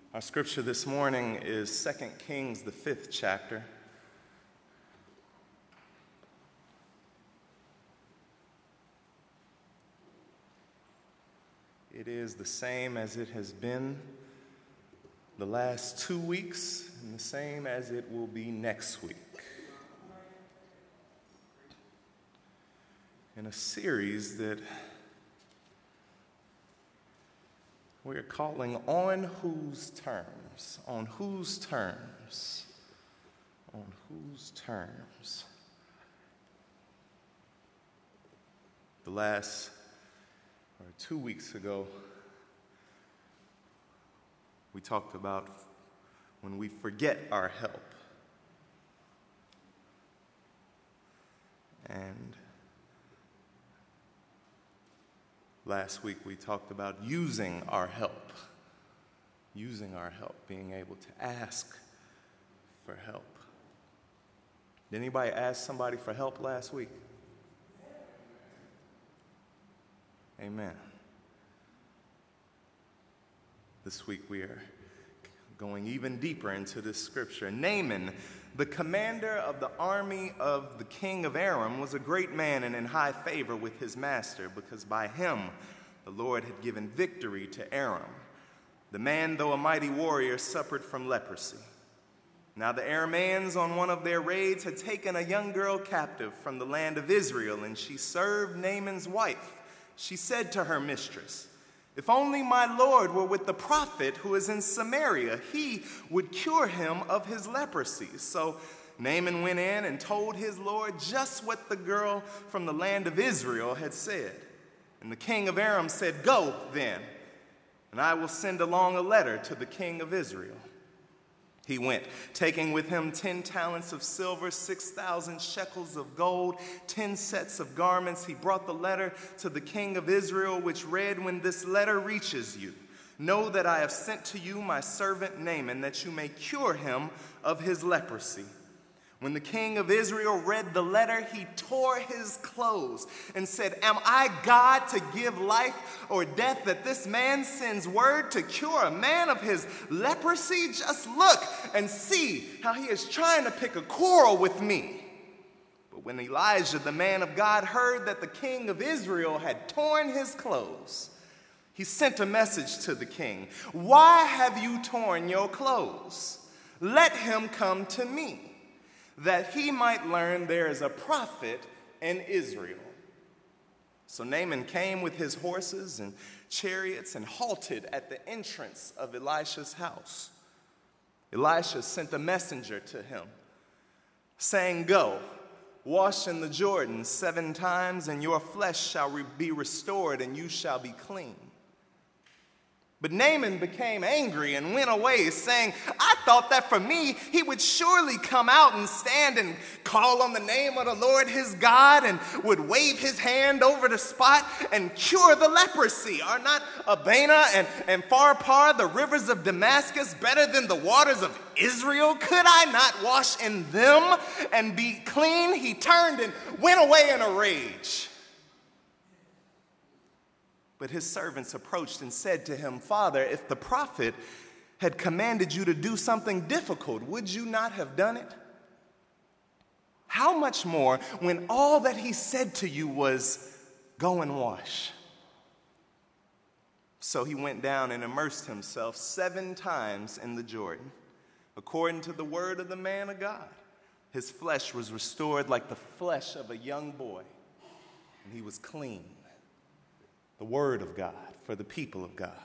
Our scripture this morning is 2 Kings, the 5th chapter. It is the same as it has been the last 2 weeks and the same as it will be next week. In a series that we're calling On Whose Terms? On Whose Terms? On Whose Terms? The last, 2 weeks ago, we talked about when we forget our help. And last week we talked about using our help, being able to ask for help. Did anybody ask somebody for help last week? Amen. This week we are going even deeper into this scripture. Naaman, the commander of the army of the king of Aram, was a great man and in high favor with his master, because by him the Lord had given victory to Aram. The man, though a mighty warrior, suffered from leprosy. Now the Arameans on one of their raids had taken a young girl captive from the land of Israel, and she served Naaman's wife. She said to her mistress, "If only my Lord were with the prophet who is in Samaria, he would cure him of his leprosy." So Naaman went in and told his Lord just what the girl from the land of Israel had said. And the king of Aram said, "Go then, and I will send along a letter to the king of Israel." He went, taking with him 10 talents of silver, 6,000 shekels of gold, 10 sets of garments. He brought the letter to the king of Israel, which read, "When this letter reaches you, know that I have sent to you my servant Naaman, that you may cure him of his leprosy." When the king of Israel read the letter, he tore his clothes and said, "Am I God to give life or death, that this man sends word to cure a man of his leprosy? Just look and see how he is trying to pick a quarrel with me." But when Elijah, the man of God, heard that the king of Israel had torn his clothes, he sent a message to the king. "Why have you torn your clothes? Let him come to me, that he might learn there is a prophet in Israel." So Naaman came with his horses and chariots and halted at the entrance of Elisha's house. Elisha sent a messenger to him, saying, "Go, wash in the Jordan 7 times, and your flesh shall be restored, and you shall be clean." But Naaman became angry and went away, saying, "I thought that for me he would surely come out and stand and call on the name of the Lord his God, and would wave his hand over the spot and cure the leprosy. Are not Abana and Pharpar, the rivers of Damascus, better than the waters of Israel? Could I not wash in them and be clean?" He turned and went away in a rage. But his servants approached and said to him, "Father, if the prophet had commanded you to do something difficult, would you not have done it? How much more when all that he said to you was, 'Go and wash'?" So he went down and immersed himself 7 times in the Jordan, according to the word of the man of God. His flesh was restored like the flesh of a young boy, and he was clean. The word of God for the people of God.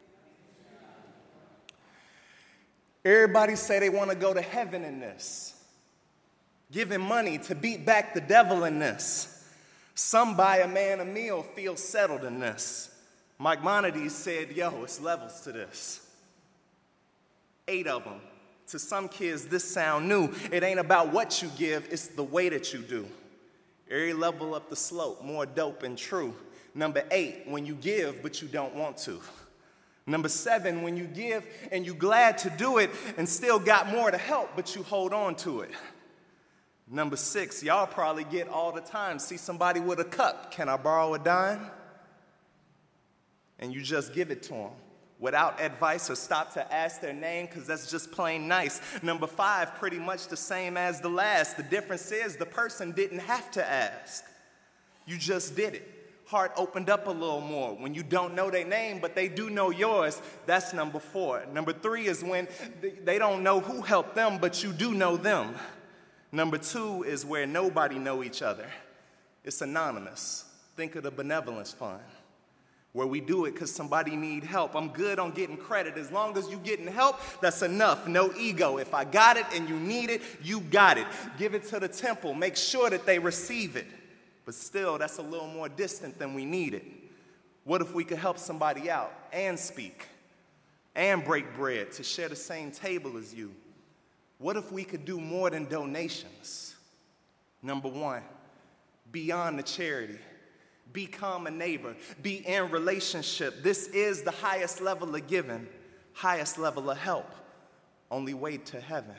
Everybody say they want to go to heaven in this. Giving money to beat back the devil in this. Some buy a man a meal, feel settled in this. Maimonides said, "Yo, it's levels to this." 8 of them. To some kids, this sound new. It ain't about what you give, it's the way that you do. Every level up the slope, more dope and true. Number 8, when you give, but you don't want to. Number 7, when you give and you're glad to do it and still got more to help, but you hold on to it. Number 6, y'all probably get all the time. See somebody with a cup, "Can I borrow a dime?" And you just give it to them. without advice or stop to ask their name because that's just plain nice. Number 5, pretty much the same as the last. The difference is the person didn't have to ask. You just did it. Heart opened up a little more. When you don't know their name, but they do know yours, that's number 4. Number 3 is when they don't know who helped them, but you do know them. Number 2 is where nobody know each other. It's anonymous. Think of the benevolence fund, where we do it because somebody need help. I'm good on getting credit. As long as you getting help, that's enough. No ego. If I got it and you need it, you got it. Give it to the temple. Make sure that they receive it. But still, that's a little more distant than we need it. What if we could help somebody out and speak and break bread to share the same table as you? What if we could do more than donations? Number 1, beyond the charity. Become a neighbor. Be in relationship. This is the highest level of giving, highest level of help. Only way to heaven.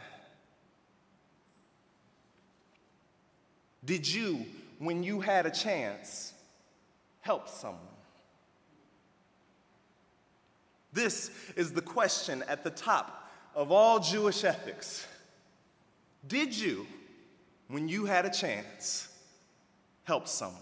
Did you, when you had a chance, help someone? This is the question at the top of all Jewish ethics. Did you, when you had a chance, help someone?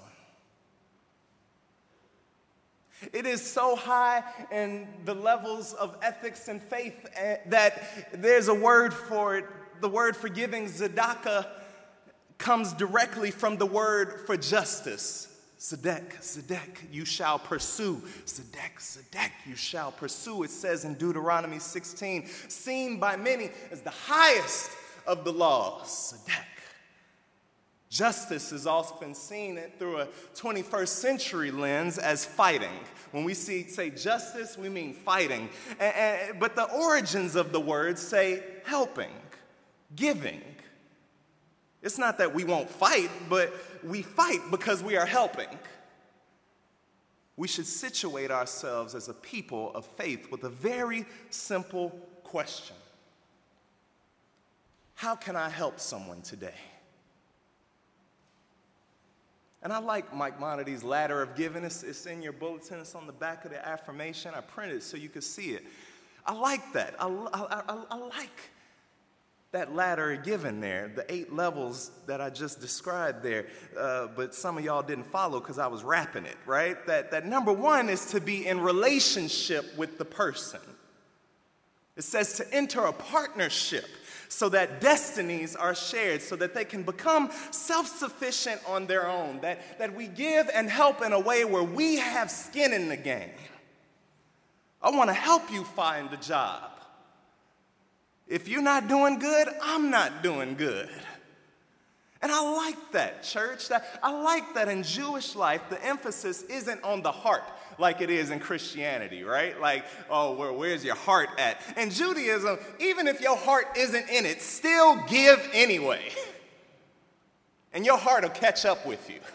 It is so high in the levels of ethics and faith that there's a word for it. The word for giving, tzedakah, comes directly from the word for justice. Tzedek, tzedek, you shall pursue. Tzedek, tzedek, you shall pursue. It says in Deuteronomy 16, seen by many as the highest of the laws. Tzedek. Justice is often seen through a 21st century lens as fighting. When we say justice, we mean fighting. But the origins of the word say helping, giving. It's not that we won't fight, but we fight because we are helping. We should situate ourselves as a people of faith with a very simple question. How can I help someone today? And I like Mike Monaty's ladder of giving. It's in your bulletin. It's on the back of the affirmation. I printed it so you could see it. I like that. I like that ladder of giving there, the 8 levels that I just described there. But some of y'all didn't follow because I was rapping it, right? That number 1 is to be in relationship with the person. It says to enter a partnership so that destinies are shared, so that they can become self-sufficient on their own, that we give and help in a way where we have skin in the game. I want to help you find a job. If you're not doing good, I'm not doing good. And I like that, church. I like that in Jewish life, the emphasis isn't on the heart like it is in Christianity, right? Like, oh, where's your heart at? In Judaism, even if your heart isn't in it, still give anyway. And your heart will catch up with you.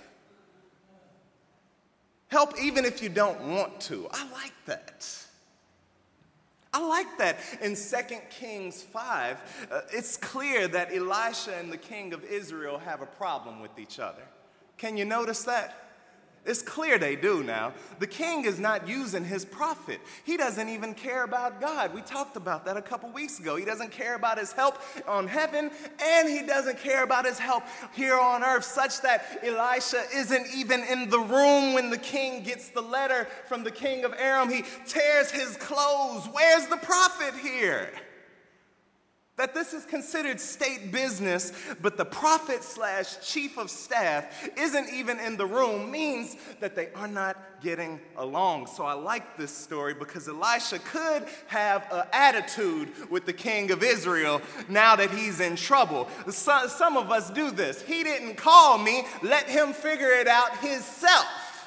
Help even if you don't want to. I like that. I like that in 2 Kings 5, it's clear that Elisha and the king of Israel have a problem with each other. Can you notice that? It's clear they do now. The king is not using his prophet. He doesn't even care about God. We talked about that a couple weeks ago. He doesn't care about his help on heaven, and he doesn't care about his help here on earth, such that Elisha isn't even in the room when the king gets the letter from the king of Aram. He tears his clothes. Where's the prophet here? That this is considered state business, but the prophet / chief of staff isn't even in the room means that they are not getting along. So I like this story because Elisha could have an attitude with the king of Israel now that he's in trouble. Some of us do this. He didn't call me. Let him figure it out himself.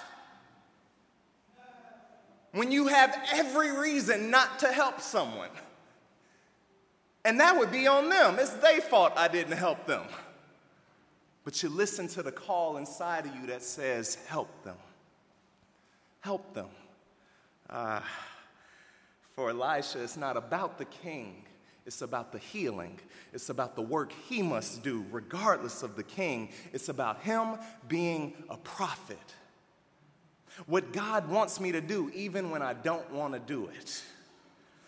When you have every reason not to help someone. And that would be on them. It's their fault I didn't help them. But you listen to the call inside of you that says, help them. Help them. For Elisha, it's not about the king. It's about the healing. It's about the work he must do regardless of the king. It's about him being a prophet. What God wants me to do even when I don't want to do it.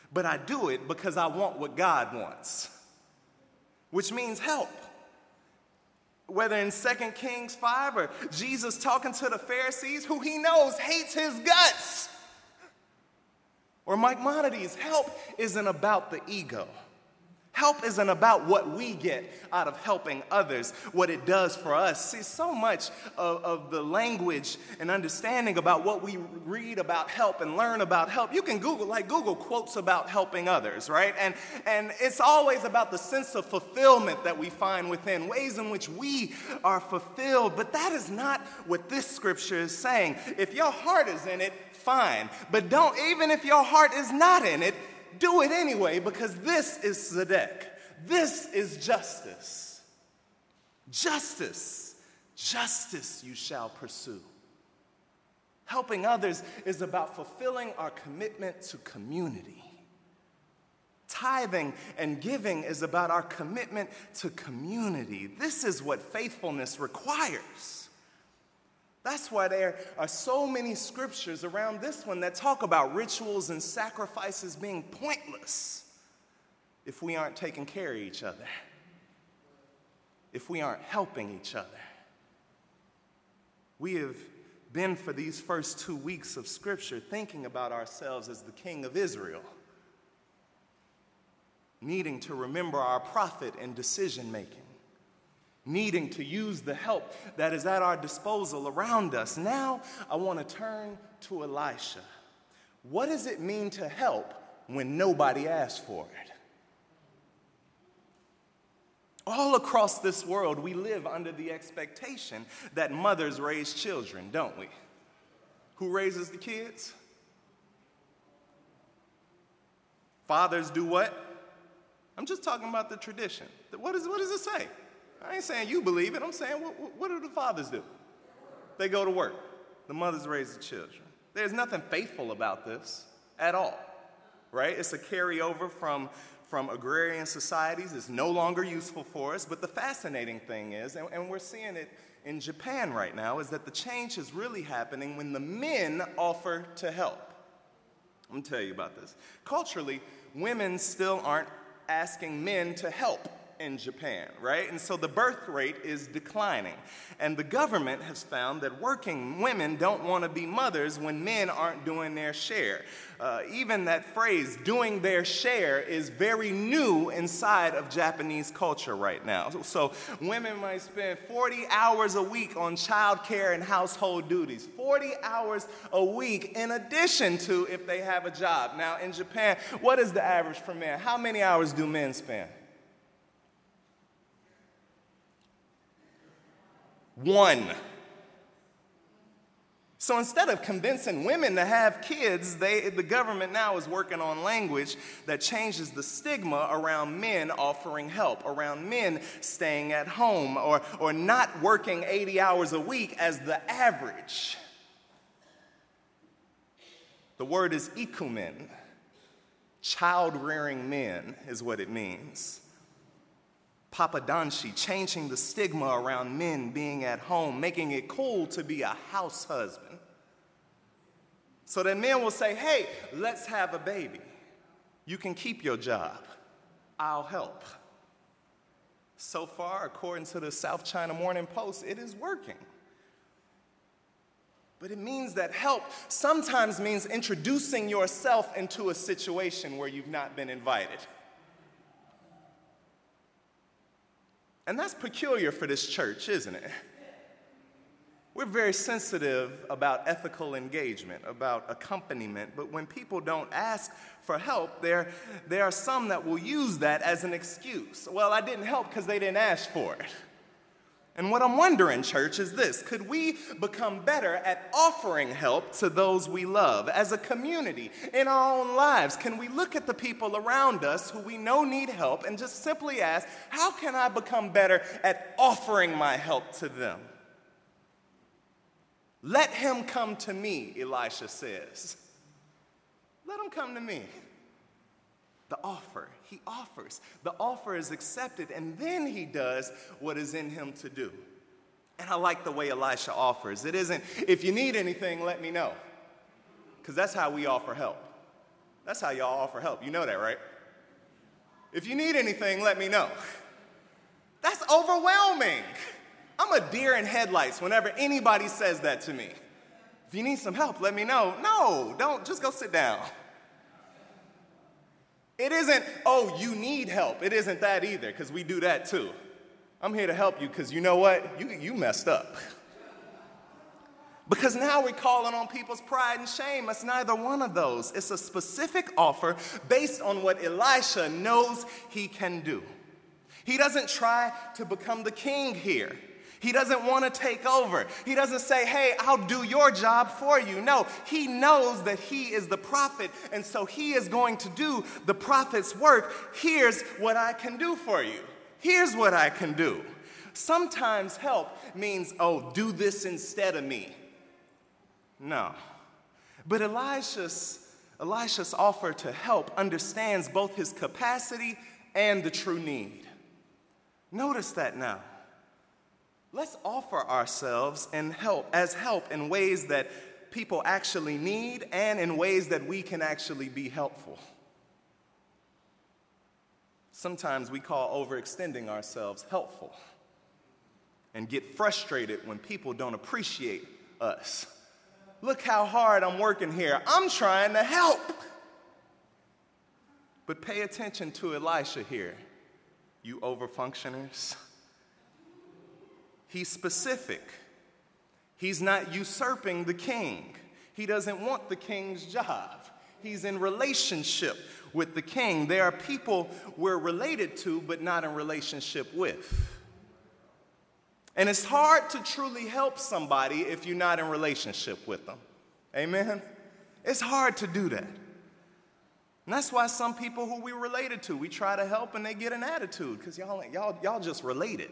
but I do it because I want what God wants, which means help. Whether in 2 Kings 5 or Jesus talking to the Pharisees, who he knows hates his guts, or Maimonides, help isn't about the ego. Help isn't about what we get out of helping others, what it does for us. See, so much of the language and understanding about what we read about help and learn about help, you can Google quotes about helping others, right? And it's always about the sense of fulfillment that we find within, ways in which we are fulfilled. But that is not what this scripture is saying. If your heart is in it, fine. But don't, even if your heart is not in it, do it anyway, because this is tzedek. This is justice. Justice. Justice you shall pursue. Helping others is about fulfilling our commitment to community. Tithing and giving is about our commitment to community. This is what faithfulness requires. That's why there are so many scriptures around this one that talk about rituals and sacrifices being pointless if we aren't taking care of each other, if we aren't helping each other. We have been, for these first 2 weeks of scripture, thinking about ourselves as the king of Israel, needing to remember our prophet in decision-making, needing to use the help that is at our disposal around us. Now, I want to turn to Elisha. What does it mean to help when nobody asks for it? All across this world, we live under the expectation that mothers raise children, don't we? Who raises the kids? Fathers do what? I'm just talking about the tradition. What does it say? I ain't saying you believe it. I'm saying, what do the fathers do? They go to work. The mothers raise the children. There's nothing faithful about this at all, right? It's a carryover from agrarian societies. It's no longer useful for us. But the fascinating thing is, and we're seeing it in Japan right now, is that the change is really happening when the men offer to help. I'm going to tell you about this. Culturally, women still aren't asking men to help in Japan, right? And so the birth rate is declining. And the government has found that working women don't want to be mothers when men aren't doing their share. Even that phrase, doing their share, is very new inside of Japanese culture right now. So women might spend 40 hours a week on childcare and household duties. 40 hours a week in addition to if they have a job. Now in Japan, what is the average for men? How many hours do men spend? 1. So instead of convincing women to have kids, the government now is working on language that changes the stigma around men offering help, around men staying at home, or not working 80 hours a week as the average. The word is ikumen. Child-rearing men is what it means. Papadanshi, changing the stigma around men being at home, making it cool to be a house husband. So that men will say, hey, let's have a baby. You can keep your job. I'll help. So far, according to the South China Morning Post, it is working. But it means that help sometimes means introducing yourself into a situation where you've not been invited. And that's peculiar for this church, isn't it? We're very sensitive about ethical engagement, about accompaniment, but when people don't ask for help, there are some that will use that as an excuse. Well, I didn't help because they didn't ask for it. And what I'm wondering, church, is this. Could we become better at offering help to those we love as a community in our own lives? Can we look at the people around us who we know need help and just simply ask, how can I become better at offering my help to them? Let him come to me, Elisha says. Let him come to me. The offer. He offers. The offer is accepted, and then he does what is in him to do. And I like the way Elisha offers. It isn't, if you need anything, let me know. Because that's how we offer help. That's how y'all offer help. You know that, right? If you need anything, let me know. That's overwhelming. I'm a deer in headlights whenever anybody says that to me. If you need some help, let me know. No, don't. Just go sit down. It isn't, oh, you need help. It isn't that either, because we do that too. I'm here to help you because you know what? You messed up. Because now we're calling on people's pride and shame. It's neither one of those. It's a specific offer based on what Elisha knows he can do. He doesn't try to become the king here. He doesn't want to take over. He doesn't say, hey, I'll do your job for you. No, he knows that he is the prophet, and so he is going to do the prophet's work. Here's what I can do for you. Here's what I can do. Sometimes help means, oh, do this instead of me. No. But Elisha's offer to help understands both his capacity and the true need. Notice that now. Let's offer ourselves as help in ways that people actually need and in ways that we can actually be helpful. Sometimes we call overextending ourselves helpful and get frustrated when people don't appreciate us. Look how hard I'm working here. I'm trying to help. But pay attention to Elisha here, you overfunctioners. He's specific. He's not usurping the king. He doesn't want the king's job. He's in relationship with the king. There are people we're related to, but not in relationship with. And it's hard to truly help somebody if you're not in relationship with them. Amen? It's hard to do that. And that's why some people who we related to, we try to help and they get an attitude because y'all just related.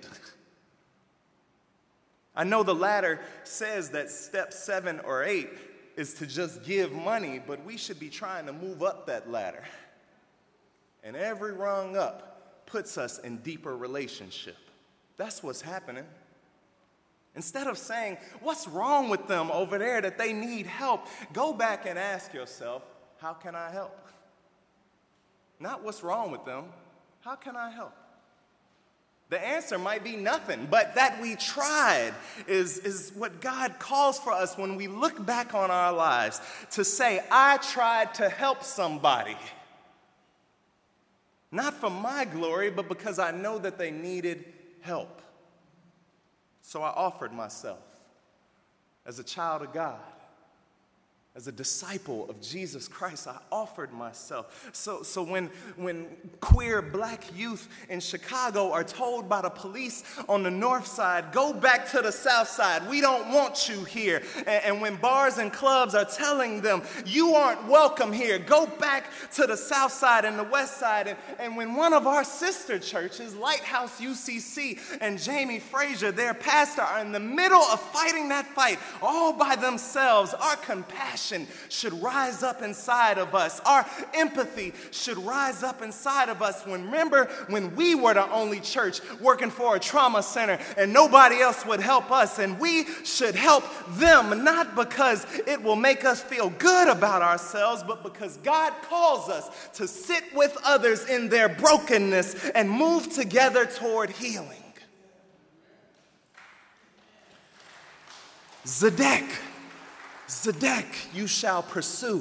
I know the ladder says that step 7 or 8 is to just give money, but we should be trying to move up that ladder. And every rung up puts us in deeper relationship. That's what's happening. Instead of saying, what's wrong with them over there that they need help, go back and ask yourself, how can I help? Not what's wrong with them, how can I help? The answer might be nothing, but that we tried is what God calls for us when we look back on our lives to say, I tried to help somebody. Not for my glory, but because I know that they needed help. So I offered myself as a child of God. As a disciple of Jesus Christ, I offered myself. So when queer black youth in Chicago are told by the police on the north side, go back to the south side, we don't want you here. And when bars and clubs are telling them, you aren't welcome here, go back to the south side and the west side. And when one of our sister churches, Lighthouse UCC and Jamie Frazier, their pastor, are in the middle of fighting that fight all by themselves, our compassion should rise up inside of us. Our empathy should rise up inside of us. Remember when we were the only church working for a trauma center and nobody else would help us, and we should help them, not because it will make us feel good about ourselves, but because God calls us to sit with others in their brokenness and move together toward healing. Zedek, you shall pursue.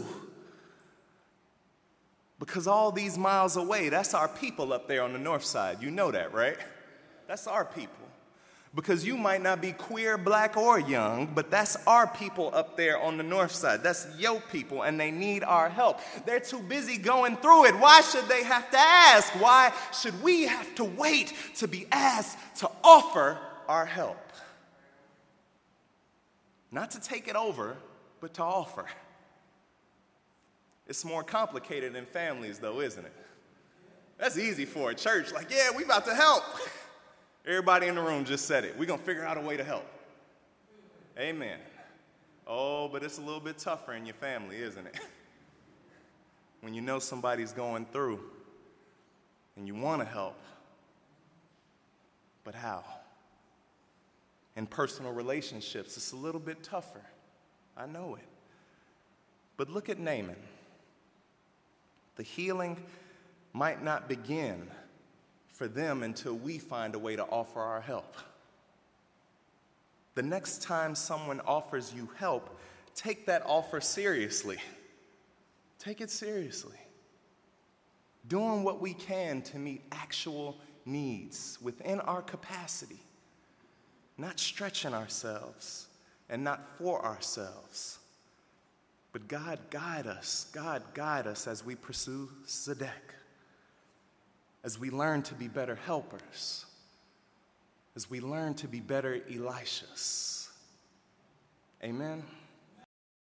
Because all these miles away, that's our people up there on the north side. You know that, right? That's our people. Because you might not be queer, black, or young, but that's our people up there on the north side. That's your people, and they need our help. They're too busy going through it. Why should they have to ask? Why should we have to wait to be asked to offer our help? Not to take it over, but to offer. It's more complicated in families, though, isn't it? That's easy for a church. Like, yeah, we about to help. Everybody in the room just said it. We're going to figure out a way to help. Amen. Oh, but it's a little bit tougher in your family, isn't it? When you know somebody's going through and you want to help, but how? In personal relationships, it's a little bit tougher. I know it. But look at Naaman. The healing might not begin for them until we find a way to offer our help. The next time someone offers you help, take that offer seriously. Take it seriously. Doing what we can to meet actual needs within our capacity, not stretching ourselves and not for ourselves. But God guide us as we pursue Tzedek, as we learn to be better helpers, as we learn to be better Elishas. Amen.